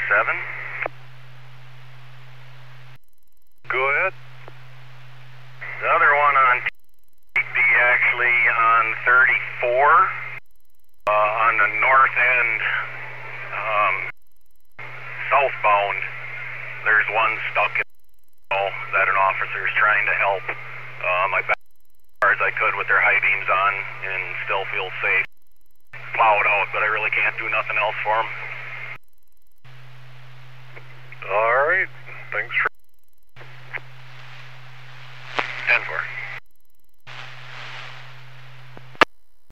7. Go ahead. The other one on TP actually on 34 on the north end, southbound. There's one stuck in that an officer is trying to help. I backed as far as I could with their high beams on and still feel safe. Plowed out, but I really can't do nothing else for them.